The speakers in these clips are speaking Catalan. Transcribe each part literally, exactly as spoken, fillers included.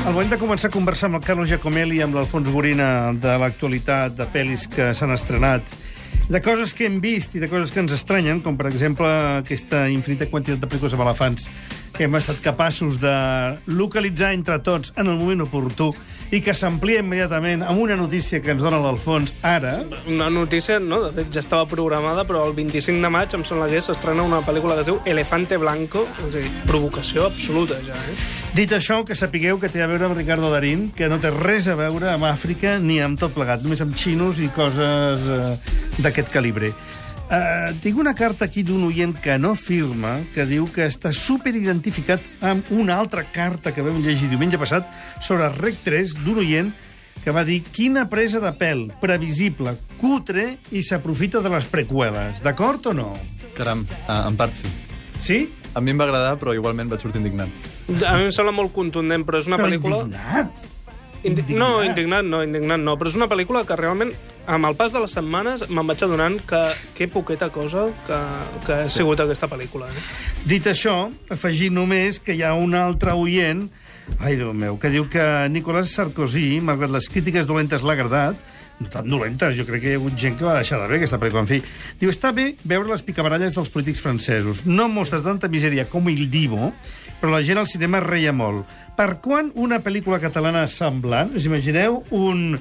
Al moment de començar a conversar amb el Carlos Giacomelli i amb l'Alfons Gorina de l'actualitat, de pel·lis que s'han estrenat, de coses que hem vist i de coses que ens estranyen, com per exemple aquesta infinita quantitat de pel·lícules amb elefants que hem estat capaços de localitzar entre tots en el moment oportú i que s'amplia immediatament amb una notícia que ens dona l'Alfons ara. Una notícia, no, de fet ja estava programada, però el vint-i-cinc de maig, em sembla que s'estrena una pel·lícula que es diu Elefante Blanco, és a dir, provocació absoluta ja, eh? Dit això, que sapigueu que té a veure amb Ricardo Darín, que no té res a veure amb Àfrica ni amb tot plegat, només amb xinos i coses eh, d'aquest calibre. Uh, tinc una carta aquí d'un oient que no firma, que diu que està superidentificat amb una altra carta que vam llegir diumenge passat sobre Rec tres, d'un oient que va dir quina presa de pèl, previsible, cutre i s'aprofita de les preqüeles. D'acord o no? Caram, en part sí. Sí? A mi em va agradar, però igualment vaig sortir indignat. A mi em sembla molt contundent, però és una Però pel·lícula... indignat? Indi... indignat? No, indignat no, indignat no, però és una pel·lícula que realment, amb el pas de les setmanes, me'n vaig adonant que que poqueta cosa que, que ha Sí. sigut aquesta pel·lícula. Eh? Dit això, afegir només que hi ha un altre oient, ai, Déu meu, que diu que Nicolas Sarkozy, malgrat les crítiques dolentes l'ha agradat, no tan dolentes, jo crec que hi ha hagut gent que va deixar de bé aquesta pel·lícula. En fi, diu, està bé veure les picabaralles dels polítics francesos. No mostra tanta misèria com Il Divo, però la gent al cinema reia molt. Per quan una pel·lícula catalana semblant, us imagineu un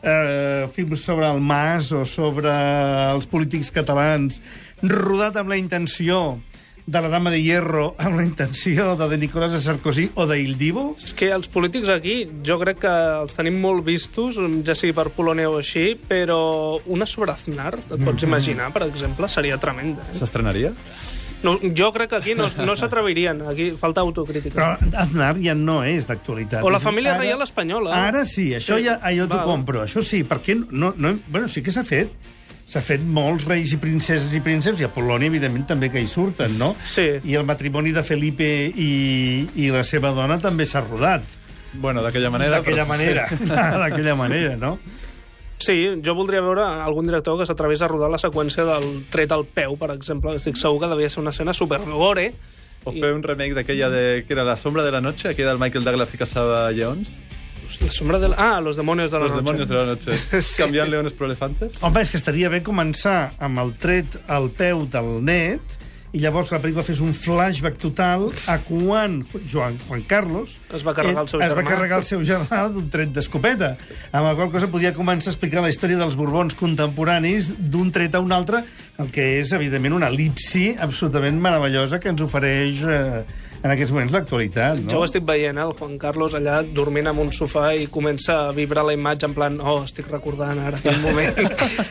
eh, film sobre el Mas o sobre els polítics catalans, rodat amb la intenció de la Dama de Hierro, amb la intenció de, de Nicolas Sarkozy o de Il Divo? És que els polítics aquí, jo crec que els tenim molt vistos, ja sigui per Polònia o així, però una sobre Aznar, et pots imaginar, per exemple, seria tremenda. Eh? S'estrenaria? No, jo crec que aquí no, no s'atrevirien, aquí falta autocrítica. Però Aznar ja no és d'actualitat. O la És a dir, família ara- reial espanyola. Ara sí, això Sí. ja jo t'ho Val. compro. Això sí, perquè no, no, bueno, sí que s'ha fet. S'ha fet molts reis i princeses i prínceps, i a Polònia, evidentment, també que hi surten, no? Sí. I el matrimoni de Felipe i, i la seva dona també s'ha rodat. Bueno, d'aquella manera... D'aquella però- manera. D'aquella manera, no? Sí, jo voldria veure algun director que s'atrevés a rodar la seqüència del tret al peu, per exemple. Estic segur que devia ser una escena supergore. O fer un remake d'aquella de... que era La sombra de la noche, aquella del Michael Douglas que caçava lleons. La sombra del... Ah, Los demonios de la Los noche. demonios de la noche. Sí. Canviant leones por elefantes. Home, és que estaria bé començar amb el tret al peu del net i llavors la pel·lícula fes un flashback total a quan Joan, Juan Carlos Es va carregar el seu eh, es va germà. carregar el seu germà d'un tret d'escopeta, amb la qual cosa podia començar a explicar la història dels Borbons contemporanis d'un tret a un altre, el que és, evidentment, una elipsi absolutament meravellosa que ens ofereix eh, en aquests moments l'actualitat, no? Jo ho estic veient, eh? El Juan Carlos allà dormint en un sofà i comença a vibrar la imatge en plan, oh, estic recordant ara aquell moment.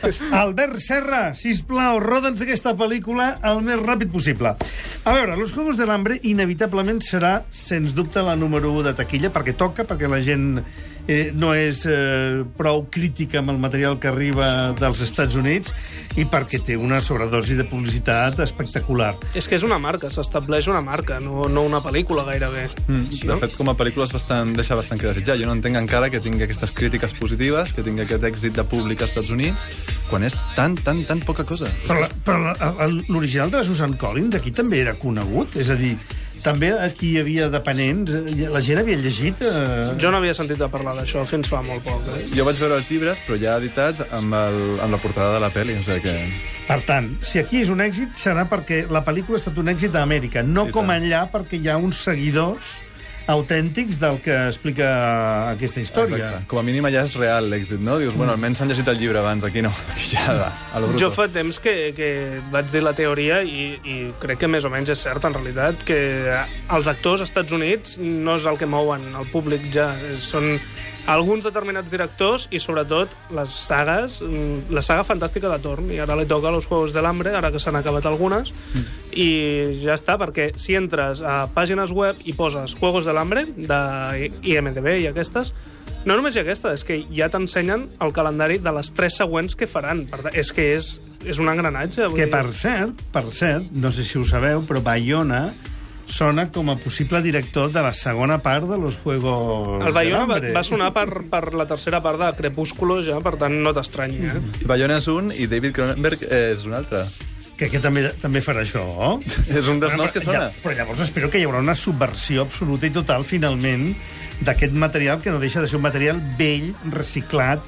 Albert Serra, sisplau, roda'ns aquesta pel·lícula el més ràpid possible. A veure, Los Juegos del Hambre inevitablement serà, sens dubte, la número u de taquilla, perquè toca, perquè la gent eh, no és eh, prou crítica amb el material que arriba dels Estats Units i perquè té una sobredosi de publicitat espectacular. És que és una marca, s'estableix una marca, no, no una pel·lícula gairebé. Mm, de No? fet, com a pel·lícula és bastant, deixa bastant que desitjar. Jo no entenc encara que tingui aquestes crítiques positives, que tingui aquest èxit de públic als Estats Units, quan és tan, tan, tan poca cosa. Però, la- però la- el- l'original de la Susan Collins aquí també era conegut, és a dir, també aquí hi havia dependents, eh, la gent havia llegit... Eh... Jo no havia sentit a parlar d'això fins fa molt poc. Eh? Jo vaig veure els llibres, però ja editats amb, el, amb la portada de la pel·li, o sigui que... Per tant, si aquí és un èxit, serà perquè la pel·lícula ha estat un èxit a Amèrica, no I com tant. allà perquè hi ha uns seguidors autèntics del que explica aquesta història. Exacte. Com a mínim allà és real l'èxit, no? Dius, bueno, almenys s'han llegit el llibre abans, aquí no. Aquí ja, a lo bruto. Jo fa temps que, que vaig dir la teoria i, i crec que més o menys és cert, en realitat, que els actors als Estats Units no és el que mouen el públic ja, són alguns determinats directors i sobretot les sagues, la saga fantàstica de Torn, i ara li toca Los Juegos del Hambre, ara que s'han acabat algunes, mm. i ja està, perquè si entres a pàgines web i poses Juegos del Hambre, de I M D B i aquestes, no només hi ha aquesta, és que ja t'ensenyen el calendari de les tres següents que faran. Per tant, és que és, és un engranatge. Vull Que, dir... per cert, per cert, no sé si ho sabeu, però Bayona sona com a possible director de la segona part de Los Juegos El Bayona del va, Hambre. va sonar per, per la tercera part de Crepúsculo, ja, per tant, no t'estranyi, eh? Bayona és un i David Cronenberg és un altre. que, que també, també farà això. És un dels noms que sona. Ja, però llavors espero que hi haurà una subversió absoluta i total, finalment, d'aquest material, que no deixa de ser un material vell, reciclat,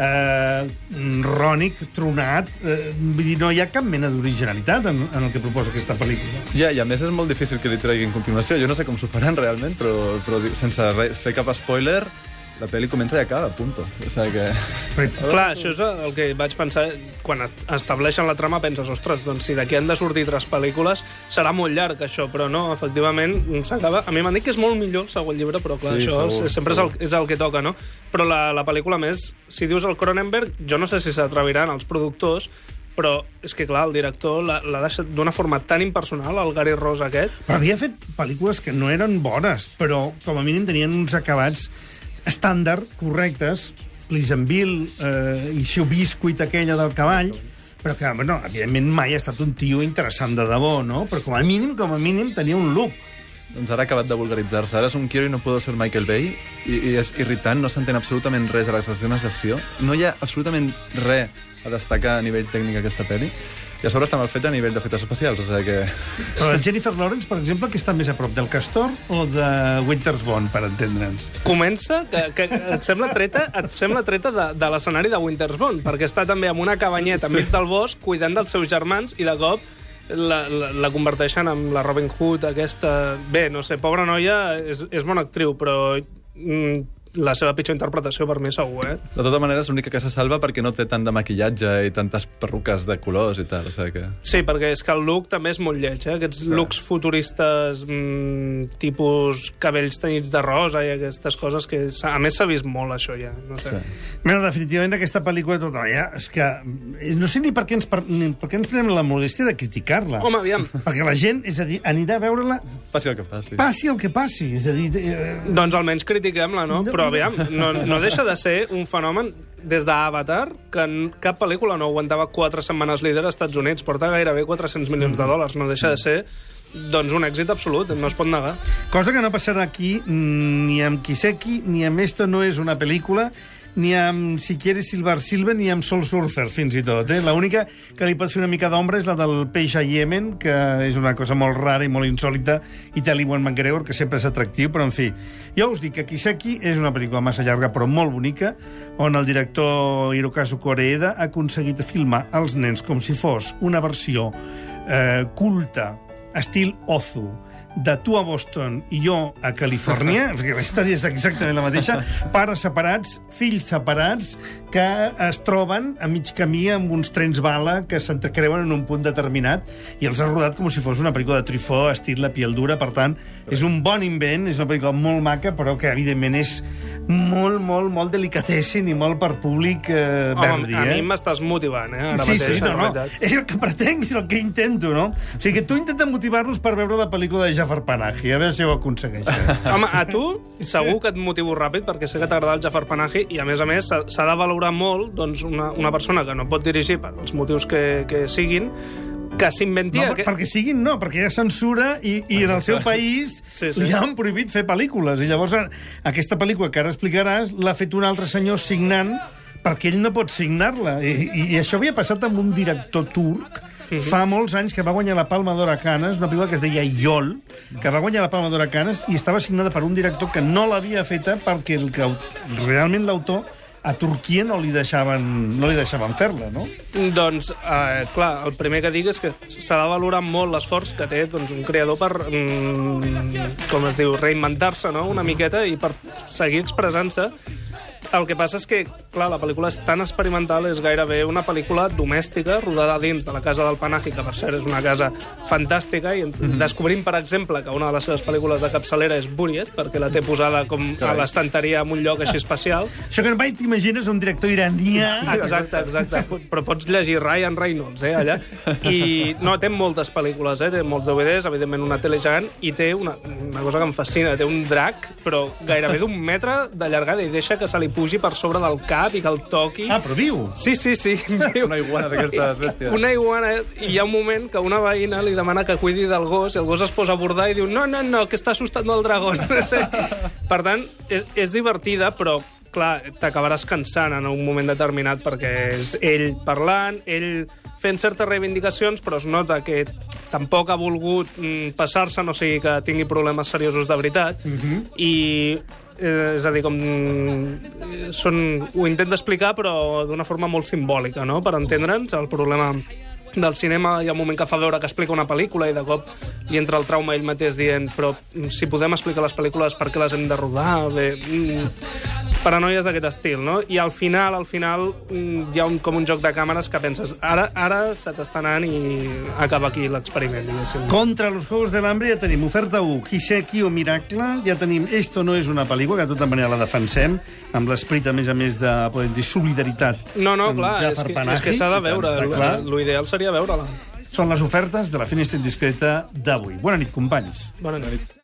eh, rònic, tronat. Eh, vull dir, no hi ha cap mena d'originalitat en, en el que proposa aquesta pel·lícula. Ja, i a més és molt difícil que li treguin continuació. Jo no sé com s'ho faran realment, però, però sense re, fer cap spoiler, la pel·li comença i acaba, punto. O sigui que... Però, clar, això és el que vaig pensar quan estableixen la trama, penses, ostres, doncs si d'aquí han de sortir tres pel·lícules serà molt llarg això, però no, efectivament s'acaba. A mi m'han dit que és molt millor el segon llibre, però clar, sí, això segur, sempre segur. És, el, és el que toca, no? Però la, la pel·lícula, més, si dius el Cronenberg, jo no sé si s'atreviran els productors, però és que, clar, el director l'ha deixat d'una forma tan impersonal, el Gary Ross aquest. Però havia fet pel·lícules que no eren bones, però com a mínim tenien uns acabats estàndard, correctes, Pleasantville, eh, i això biscuit aquella del cavall, però que, bueno, evidentment mai ha estat un tio interessant de debò, no? Però com a mínim, com a mínim, tenia un look. Doncs ara ha acabat de vulgaritzar-se. Ara és un quiero i no puedo ser Michael Bay, i, i és irritant, no s'entén absolutament res a les escenes d'acció. No hi ha absolutament res a destacar a nivell tècnic aquesta pel·li. I a sobre està mal fet a nivell d'efectes especials, o sigui que... Però el Jennifer Lawrence, per exemple, que està més a prop del Castor o de Winter's Bone, per entendre'ns? Comença, que, que et sembla treta, et sembla treta de, de l'escenari de Winter's Bone, perquè està també en una cabanyeta enmig del bosc, cuidant dels seus germans, i de cop la, la, la converteixen en la Robin Hood, aquesta... Bé, no sé, pobra noia, és, és bona actriu, però... Mm, la seva pitjor interpretació per mi segur, eh? De tota manera, és l'única que se salva perquè no té tant de maquillatge i tantes perruques de colors i tal, o sigui que... Sí, perquè és que el look també és molt lleig, eh? Aquests sí. looks futuristes, mmm, tipus cabells tenyits de rosa i aquestes coses que... A més, s'ha vist molt, això, ja. No sé. Sí. Bueno, definitivament, aquesta pel·lícula tota ja, és que... No sé ni per què ens, per, ni per què ens prenem la modèstia de criticar-la. Home, aviam. Perquè la gent, és a dir, anirà a veure-la... Passi el que passi. Passi el que passi, és a dir... Eh... Doncs almenys critiquem-la, no? no? Però aviam, no, no deixa de ser un fenomen des d'Avatar, que cap pel·lícula no aguantava quatre setmanes líder als Estats Units. Porta gairebé quatre-cents milions de dòlars. No deixa de ser, doncs, un èxit absolut. No es pot negar. Cosa que no passarà aquí ni amb Kiseki, ni amb Esto no és una pel·lícula, ni amb Si quieres Silver Silver, ni amb Soul Surfer, fins i tot. Eh? L'única que li pot fer una mica d'ombra és la del peix a Yemen, que és una cosa molt rara i molt insòlita, i té l'Ewan McGregor, que sempre és atractiu, però en fi. Jo us dic que Kiseki és una pel·lícula massa llarga, però molt bonica, on el director Hirokazu Koreeda ha aconseguit filmar els nens com si fos una versió eh, culta, estil Ozu, de tu a Boston i jo a Califòrnia, perquè la història és exactament la mateixa, pares separats, fills separats, que es troben a mig camí amb uns trens bala que s'entrecreuen en un punt determinat, i els ha rodat com si fos una pel·lícula de Truffaut, estil La piel dura. Per tant, és un bon invent, és una pel·lícula molt maca, però que evidentment és molt, molt, molt delicatessin i molt per públic eh, verdi. A eh? mi m'estàs motivant, eh? Ara sí, mateix, sí, no, no. És el que pretenc, és el que intento, no? O sigui que tu intenta motivar-nos per veure la pel·lícula de Jafar Panahi, a veure si ho aconsegueixes. Home, a tu segur que et motivo ràpid, perquè sé que t'agrada el Jafar Panahi, i a més a més s'ha de valorar molt, doncs, una, una persona que no pot dirigir per els motius que, que siguin, que s'inventia... No, que... perquè siguin no, perquè hi ha censura i, i en el seu país sí, sí. li han prohibit fer pel·lícules. I llavors aquesta pel·lícula que ara explicaràs l'ha fet un altre senyor signant perquè ell no pot signar-la. I, i, i això havia passat amb un director turc uh-huh. fa molts anys, que va guanyar la Palma d'Or a Canes, una pel·lícula que es deia Yol, que va guanyar la Palma d'Or a Canes i estava signada per un director que no l'havia feta perquè el que realment l'autor a Turquia no li deixaven, no li deixaven fer-la, no? Doncs, eh, clar, el primer que dic és que s'ha de valorar molt l'esforç que té doncs, un creador per, mm, com es diu, reinventar-se, no?, una miqueta, i per seguir expressant-se. El que passa és que, clar, la pel·lícula és tan experimental, és gairebé una pel·lícula domèstica, rodada dins de la casa del Panahi, que per cert és una casa fantàstica, i mm-hmm. descobrim, per exemple, que una de les seves pel·lícules de capçalera és Buried, perquè la té posada com a l'estanteria en un lloc així especial. Això que mai t'imagines un director iranià... Exacte, exacte. Però pots llegir Ryan Reynolds, eh, allà. I no, té moltes pel·lícules, eh, té molts D V Ds, evidentment una tele gegant, i té una, una cosa que em fascina, té un drac, però gairebé d'un metre de llargada, i deixa que se li pugi per sobre del cap i que el toqui. Ah, però viu? Sí, sí, sí. Viu. Una iguana d'aquestes bèsties. Una iguana, i hi ha un moment que una veïna li demana que cuidi del gos, i el gos es posa a bordar i diu no, no, no, que està assustant el dragó. No sé. Per tant, és, és divertida, però clar, t'acabaràs cansant en un moment determinat perquè és ell parlant, ell fent certes reivindicacions, però es nota que tampoc ha volgut mm, passar-se, no sigui que tingui problemes seriosos de veritat, Mhm. i eh, és a dir, com eh, són, ho intenta explicar, però d'una forma molt simbòlica, no?, per entendre'ns. El problema del cinema hi ha un moment que fa veure que explica una pel·lícula i de cop li entra el trauma ell mateix dient però si podem explicar les pel·lícules per què les hem de rodar, bé... Mm, paranoies d'aquest estil, no? I al final, al final, mm, hi ha un, com un joc de càmeres que penses ara, ara se t'està anant i acaba aquí l'experiment, diguéssim. Contra los Juegos del Hambre ja tenim oferta u, Kiseki o Miracle, ja tenim Esto no és una pel·lícula, que de tota manera la defensem, amb l'esperit, a més a més, de, podem dir, solidaritat. No, no, amb clar, és Jafar que, Panahi, és que s'ha de veure. està clar. L'ideal seria veure-la. Són les ofertes de la Finestra Indiscreta d'avui. Bona nit, companys. Bona nit.